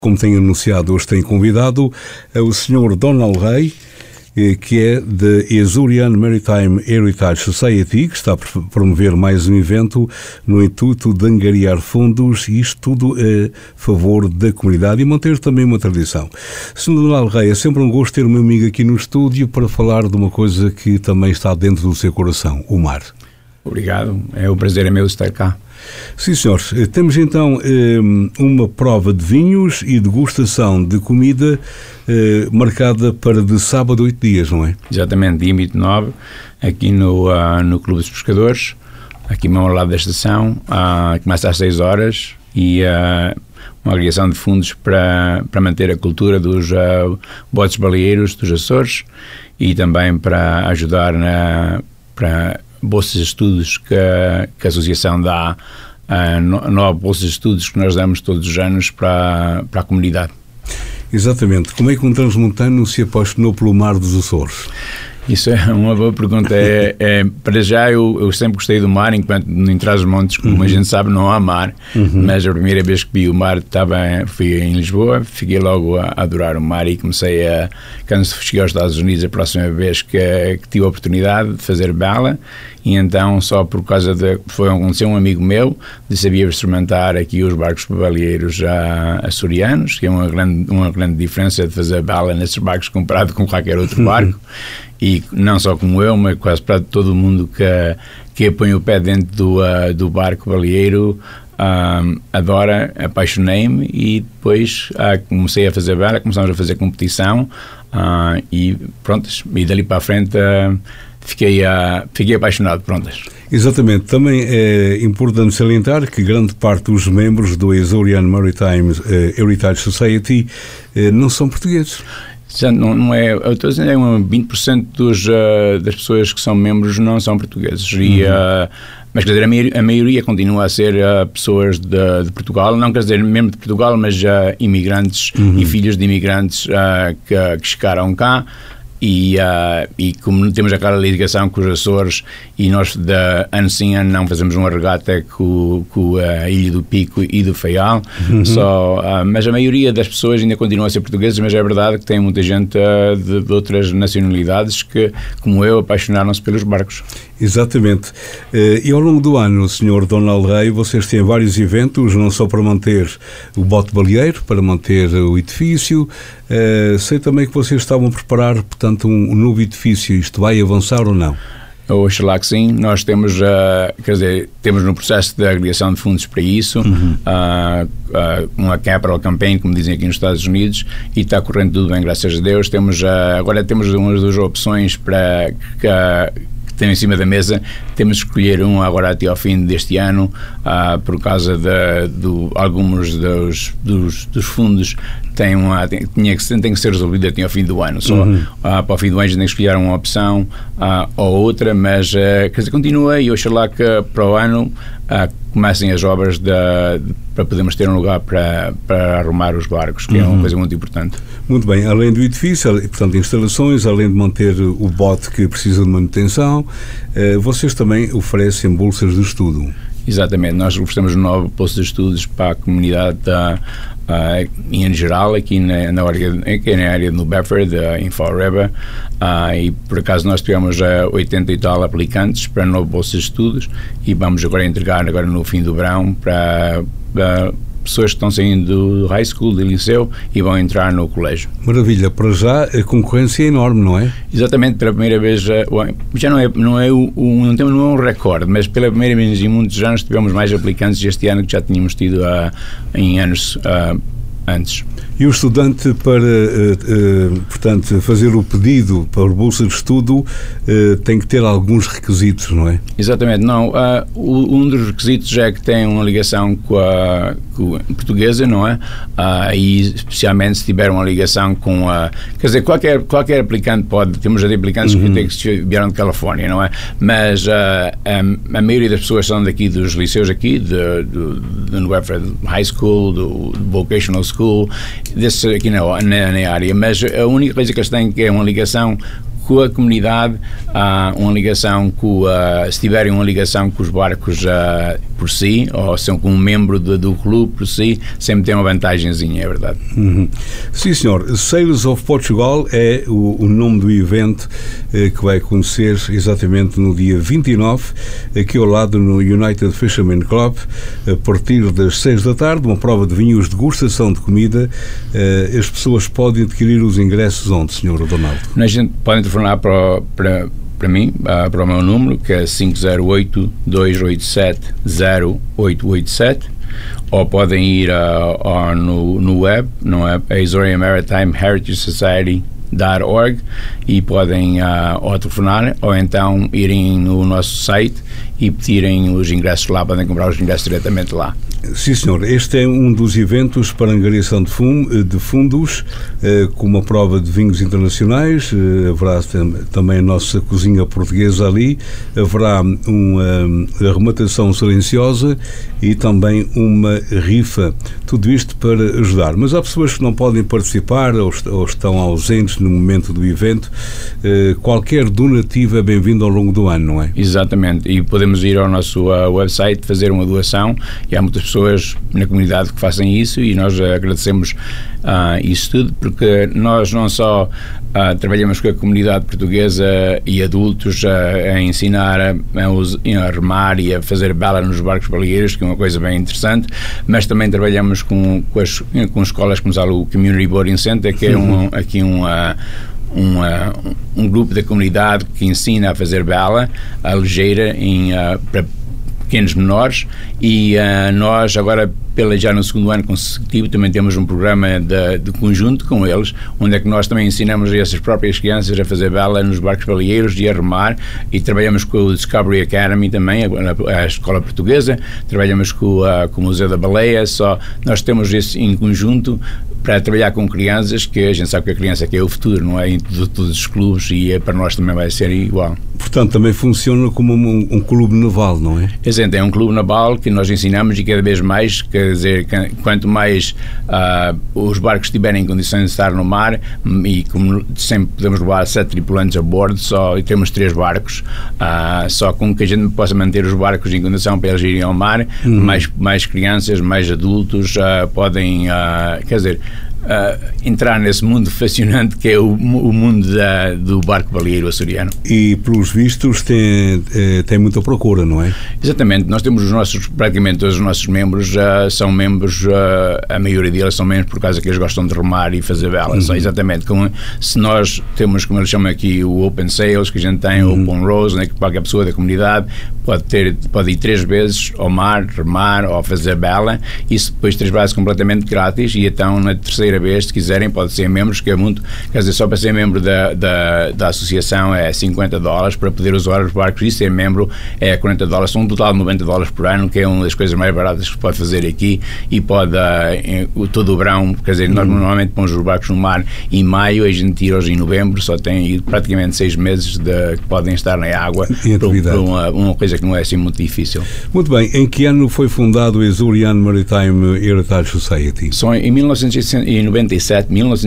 Como tenho anunciado, hoje tenho convidado o Sr. Donald Ray, que é da Azurian Maritime Heritage Society, que está a promover mais um evento no intuito de angariar fundos, e isto tudo a favor da comunidade e manter também uma tradição. Sr. Donald Ray, é sempre um gosto ter o meu amigo aqui no estúdio para falar de uma coisa que também está dentro do seu coração, o mar. Obrigado, é um prazer meu estar cá. Sim, senhor. Temos então uma prova de vinhos e degustação de comida marcada para de sábado a 8 dias, não é? Exatamente, dia 29, aqui no Clube dos Pescadores, aqui mesmo ao lado da estação, começa às 6 horas e uma agregação de fundos para manter a cultura dos botes baleeiros dos Açores e também para ajudar para bolsas de estudos que a Associação dá, nova bolsas de estudos que nós damos todos os anos para a comunidade. Exatamente. Como é que um transmontano se apaixonou pelo mar dos Açores? Isso é uma boa pergunta. Para já, eu sempre gostei do mar, enquanto em Trás-os-Montes, como a gente sabe, não há mar. Mas a primeira vez que vi o mar fui em Lisboa, fiquei logo a adorar o mar e comecei quando cheguei aos Estados Unidos, a próxima vez que tive a oportunidade de fazer bala, e então, só por causa aconteceu um amigo meu, sabia instrumentar aqui os barcos baleeiros açorianos, que é uma grande diferença de fazer bala nesses barcos comparado com qualquer outro barco. E não só como eu, mas quase para todo mundo que põe o pé dentro do barco baleeiro, adora, apaixonei-me e depois comecei a fazer vela, começamos a fazer competição e pronto, e dali para a frente fiquei apaixonado, prontas. Exatamente. Também é importante salientar que grande parte dos membros do Azurian Maritime Heritage Society não são portugueses. Não é, eu estou a dizer, 20% das pessoas que são membros não são portugueses. Mas quer dizer, a maioria continua a ser pessoas de Portugal, não quer dizer membro de Portugal, mas imigrantes e filhos de imigrantes que chegaram cá. E como temos aquela ligação com os Açores e nós de ano sim ano não fazemos uma regata com a Ilha do Pico e do Faial, mas a maioria das pessoas ainda continua a ser portuguesas, mas é verdade que tem muita gente de outras nacionalidades que, como eu, apaixonaram-se pelos barcos. Exatamente. E ao longo do ano, Sr. Donald Ray, vocês têm vários eventos, não só para manter o bote baleeiro, para manter o edifício. Sei também que vocês estavam a preparar, portanto, um novo edifício. Isto vai avançar ou não? Oxalá que sim. Nós temos, temos no processo de agregação de fundos para isso, uma capital campaign, como dizem aqui nos Estados Unidos, e está correndo tudo bem, graças a Deus. Agora temos umas duas opções para que tem em cima da mesa. Temos de escolher agora até ao fim deste ano, por causa de alguns dos fundos tem que ser resolvido até ao fim do ano. Só para o fim do ano a gente tem que escolher uma opção ou outra, mas quer dizer, continua, e oxalá que para o ano comecem as obras para podermos ter um lugar para arrumar os barcos, que é uma coisa muito importante. Muito bem. Além do edifício, portanto, instalações, além de manter o bote que precisa de manutenção, vocês também oferecem bolsas de estudo. Exatamente. Nós oferecemos uma nova bolsa de estudos para a comunidade em geral, aqui na área do Bedford, em Fall River, e por acaso nós tivemos 80 e tal aplicantes para a nova bolsa de estudos, e vamos agora entregar no fim do verão para pessoas que estão saindo do high school, do liceu, e vão entrar no colégio. Maravilha. Para já a concorrência é enorme, não é? Exatamente. Pela primeira vez, já não é um recorde, mas pela primeira vez em muitos anos tivemos mais aplicantes este ano que já tínhamos tido em anos antes. E o estudante, para portanto, fazer o pedido para a bolsa de estudo, tem que ter alguns requisitos, não é? Exatamente. Não, um dos requisitos é que tem uma ligação com a portuguesa, não é? E especialmente se tiver uma ligação com quer dizer, qualquer aplicante pode. Temos até aplicantes que vieram de Califórnia, não é? Mas a maioria das pessoas são daqui dos liceus aqui, do New Bedford High School, do Vocational School, desse aqui na área, mas a única coisa que eles têm que é uma ligação com a comunidade, uma ligação se tiverem uma ligação com os barcos por si, ou são como membro do clube por si, sempre tem uma vantagenzinha, é verdade. Sim, senhor. Sails of Portugal é o nome do evento que vai acontecer exatamente no dia 29, aqui ao lado no United Fisherman Club, a partir das 6 da tarde, uma prova de vinhos, degustação de comida. As pessoas podem adquirir os ingressos onde, Sr. Donaldo? A gente pode telefonar para mim, para o meu número, que é 508-287-0887, ou podem ir no web, Azorian Maritime Heritage Society.org, e podem ou telefonar, ou então irem no nosso site e pedirem os ingressos lá, podem comprar os ingressos diretamente lá. Sim, senhor. Este é um dos eventos para angariação de fundos, com uma prova de vinhos internacionais. Haverá também a nossa cozinha portuguesa ali, haverá uma arrematação silenciosa e também uma rifa. Tudo isto para ajudar. Mas há pessoas que não podem participar ou estão ausentes no momento do evento. Qualquer donativo é bem-vindo ao longo do ano, não é? Exatamente. E podemos ir ao nosso website, fazer uma doação, e há muitas pessoas na comunidade que fazem isso, e nós agradecemos isso tudo, porque nós não só trabalhamos com a comunidade portuguesa e adultos a ensinar a remar e a fazer vela nos barcos baleeiros, que é uma coisa bem interessante, mas também trabalhamos com escolas como o Community Boarding Center, que é um grupo da comunidade que ensina a fazer vela, a ligeira, para pequenos menores, e nós agora, já no segundo ano consecutivo, também temos um programa de conjunto com eles, onde é que nós também ensinamos a essas próprias crianças a fazer vela nos barcos baleeiros e a remar, e trabalhamos com o Discovery Academy também, a escola portuguesa, trabalhamos com o Museu da Baleia. Nós temos isso em conjunto para trabalhar com crianças, que a gente sabe que a criança é o futuro, não é? De todos os clubes, e para nós também vai ser igual. Portanto, também funciona como um clube naval, não é? Exato, é um clube naval que nós ensinamos, e cada vez mais, quer dizer, quanto mais os barcos estiverem em condições de estar no mar, e como sempre podemos levar 7 tripulantes a bordo, e temos 3 barcos, só com que a gente possa manter os barcos em condição para eles irem ao mar, mais crianças, mais adultos podem, quer dizer, entrar nesse mundo fascinante que é o mundo do barco baleeiro açoriano. E, pelos vistos, tem muita procura, não é? Exatamente. Nós temos praticamente todos os nossos membros são membros, a maioria deles são membros por causa que eles gostam de remar e fazer velas. Exatamente. Se nós temos, como eles chamam aqui, o Open Sails, que a gente tem, o Open Rose, né, que qualquer pessoa da comunidade pode ir 3 vezes ao mar, remar ou fazer vela, isso depois 3 vezes completamente grátis, e então na terceira vez, se quiserem, pode ser membros, que é muito, quer dizer, só para ser membro da associação é $50 para poder usar os barcos, e ser membro é $40, são um total de $90 por ano, que é uma das coisas mais baratas que se pode fazer aqui, e pode todo o verão, quer dizer, nós normalmente pomos os barcos no mar em maio, a gente tira-os em novembro, só tem praticamente 6 meses que podem estar na água, para uma coisa que não é assim muito difícil. Muito bem. Em que ano foi fundado o Azorian Maritime Heritage Society? Só em 1997,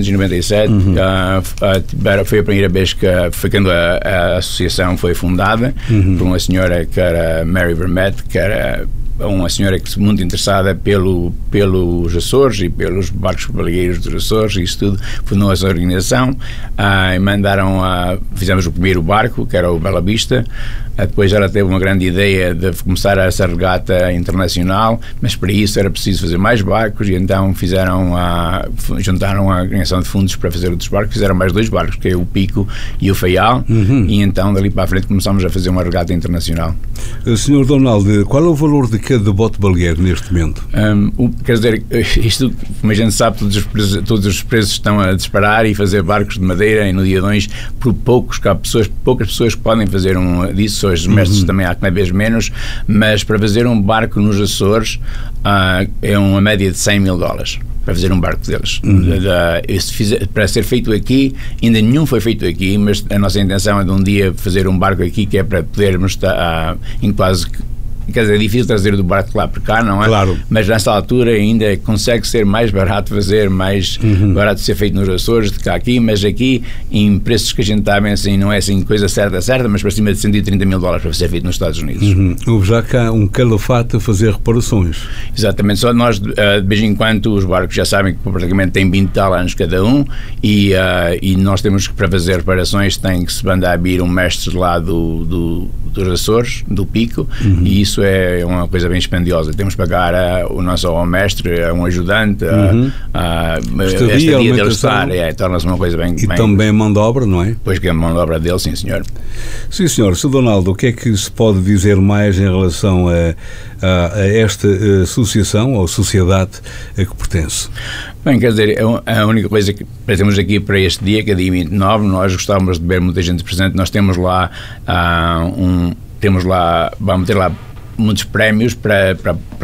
foi a primeira vez que foi quando a associação foi fundada, por uma senhora que era Mary Vermette, que era uma senhora que muito interessada pelos Açores e pelos barcos baleeiros dos Açores, e isso tudo, fundou essa organização, fizemos o primeiro barco, que era o Bela Vista. Depois ela teve uma grande ideia de começar essa regata internacional, mas para isso era preciso fazer mais barcos, e então juntaram a ganhação de fundos para fazer outros barcos, fizeram mais 2 barcos, que é o Pico e o Faial, e então dali para a frente começamos a fazer uma regata internacional. Sr. Donaldo, qual é o valor de cada bote baleeiro neste momento? Quer dizer, isto, como a gente sabe, todos os preços estão a disparar, e fazer barcos de madeira, e no dia 2, por poucas pessoas que podem fazer disso. Os mestres também há cada vez menos, mas para fazer um barco nos Açores é uma média de $100 mil para fazer um barco deles. Para ser feito aqui, ainda nenhum foi feito aqui, mas a nossa intenção é de um dia fazer um barco aqui, que é para podermos estar em quase quer dizer, é difícil trazer do barco lá para cá, não é? Claro. Mas nessa altura ainda consegue ser mais barato fazer, mais barato ser feito nos Açores do que aqui, mas aqui em preços que a gente está bem assim, não é assim coisa certa, mas para cima de $130 mil para ser feito nos Estados Unidos. Houve já cá um calafato a fazer reparações. Exatamente, só nós de vez em quando os barcos já sabem que praticamente têm 20 tal anos cada um e nós temos que, para fazer reparações, tem que se mandar a vir um mestre lá dos Açores, do Pico, e isso é uma coisa bem dispendiosa. Temos que pagar o nosso mestre, um ajudante, a estadia dele estar, torna-se uma coisa bem... E também a mão de obra, não é? Pois que a mão de obra dele, sim senhor. Sim senhor. Sr. Donaldo, o que é que se pode dizer mais em relação a esta associação ou sociedade a que pertence? Bem, quer dizer, a única coisa que temos aqui para este dia, que é dia 29, nós gostávamos de ver muita gente presente. Nós temos lá vamos ter lá muitos prémios para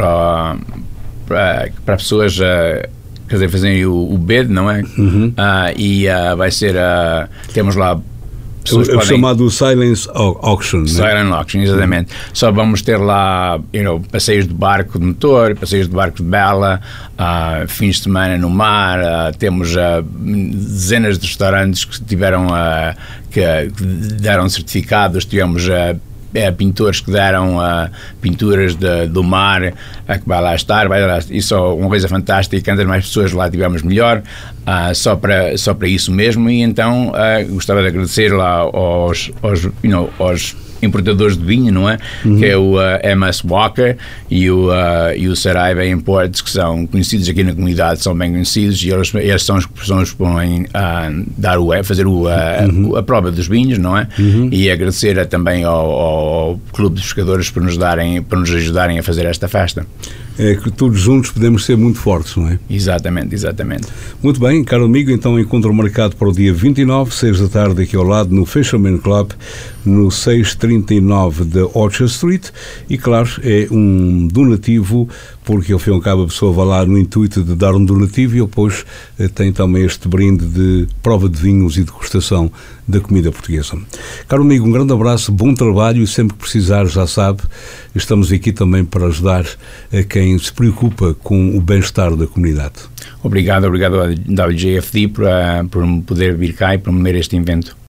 pessoas, quer dizer, fazerem o bid, não é? Vai ser, temos lá o chamado Silence Auction. Silent Auction, exatamente. Só vamos ter lá passeios de barco de motor, passeios de barco de vela, fins de semana no mar, temos dezenas de restaurantes que tiveram que deram certificados, tivemos pintores que deram pinturas do mar que vai lá estar, isso é uma coisa fantástica. Quantas mais pessoas lá tivermos melhor, só para isso mesmo. E então gostava de agradecer lá aos importadores de vinho, não é? Que é o MS Walker e o Saraiva Imports, que são conhecidos aqui na comunidade, são bem conhecidos, e eles são as pessoas que vão fazer a prova dos vinhos, não é? E agradecer também ao Clube dos Pescadores por nos ajudarem a fazer esta festa. É que todos juntos podemos ser muito fortes, não é? Exatamente. Muito bem, caro amigo, então encontro marcado para o dia 29, 6 da tarde, aqui ao lado, no Fisherman Club, no 639 da Orchard Street, e claro, é um donativo, porque ao fim e ao cabo a pessoa vai lá no intuito de dar um donativo e depois tem também este brinde de prova de vinhos e degustação da comida portuguesa. Caro amigo, um grande abraço, bom trabalho, e sempre que precisar, já sabe, estamos aqui também para ajudar a quem se preocupa com o bem-estar da comunidade. Obrigado ao WJFD por me poder vir cá e promover este evento.